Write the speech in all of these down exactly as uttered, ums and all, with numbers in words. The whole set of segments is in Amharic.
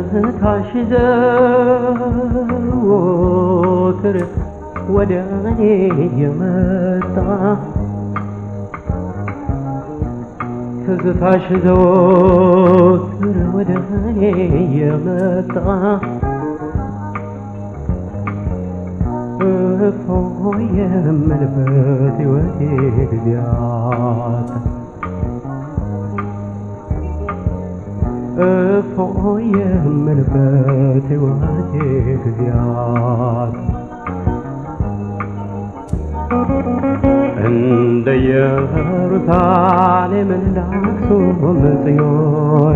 ትዝታሽ ዘወትር ወደ እኔ የመጣ ትዝታሽ ዘወትር ወደ እኔ የመጣ እፎይ የምልበት ሕይወቴ ጊዜ አጣ እፎይ የምልበት ሕይወቴ ጊዜ አጣ እንደ ኢየሩሳሌም እንደ አክሱም ጽዮን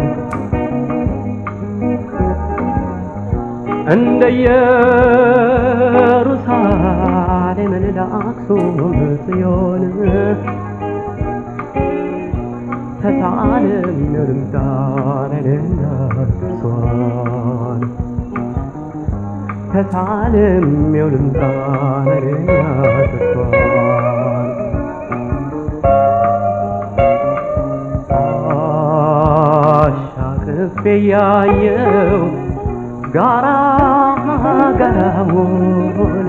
እንደ ኢየሩሳሌም እንደ አክሱም ጽዮን ተሳለም ልምጣንና እርሷን ተሳለም ልምጣንና እርሷን አሻቅቤ ያየው ጋራ ጋራውን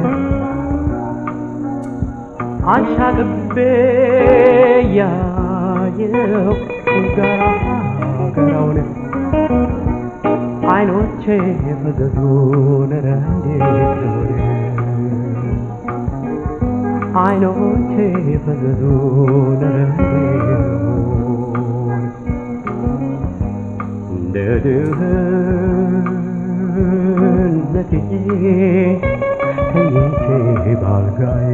አሻቅቤ ያየው ጋራ ጋራውን አይኖቼ ፈዘዙን እንዴት ሆነ አይኖቼ ፈዘዙን እንዴት እንደ ድህነቴ ተኝቼ ባልጋዬ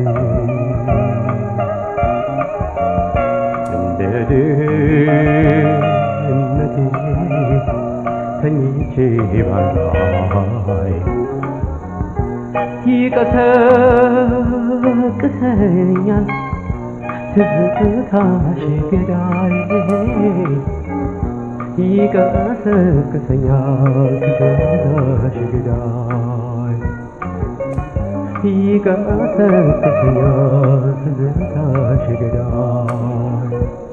እንደ ድህነቴ ተኝቼ ባልጋዬ ይቀሰቅሰኛል ትዝታሽ ገዳይ ይቀሰቅሰኛል ትዝታሽ ገዳይ ይቀሰቅሰኛል ትዝታሽ ገዳይ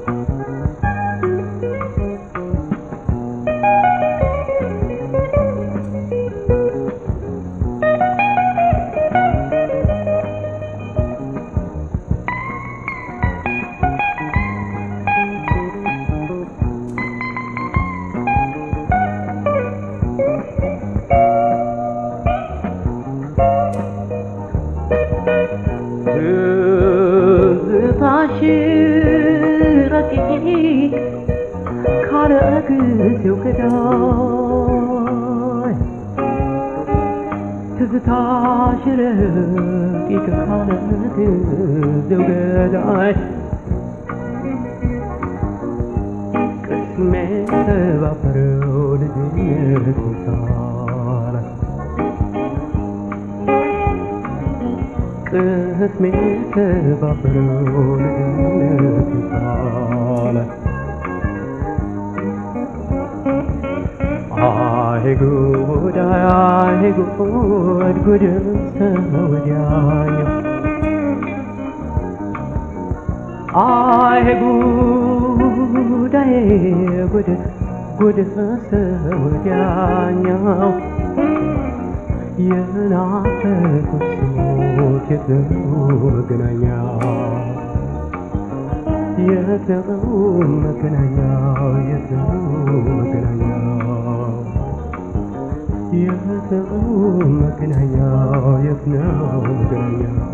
ትዝታሽ ረቂቅ ካለ ጊዜው ገዳይ ትዝታሽ ረቂቅ ካለ ጊዜው ገዳይ ቅስሜ ሰባበረው ልጅነት ሳላይ ቅስሜ ሰባበረው ልጅነት ሳላይ አይ ጉድ አይ ጉድ ጉድ ሰው ወዲያኛው አይ ጉድ አይ ጉድ ጉድ ሰው ወዲያኛው የናፈቁት ሞት የትነው መገናኛው የትነው መገናኛው የትነው መገናኛው የትነው መገናኛው የትነው መገናኛው